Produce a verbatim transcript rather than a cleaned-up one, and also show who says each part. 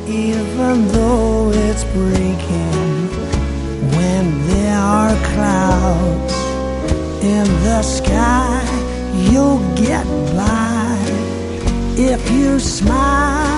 Speaker 1: Even though it's breaking, when there are clouds in the sky, you'll get by if you smile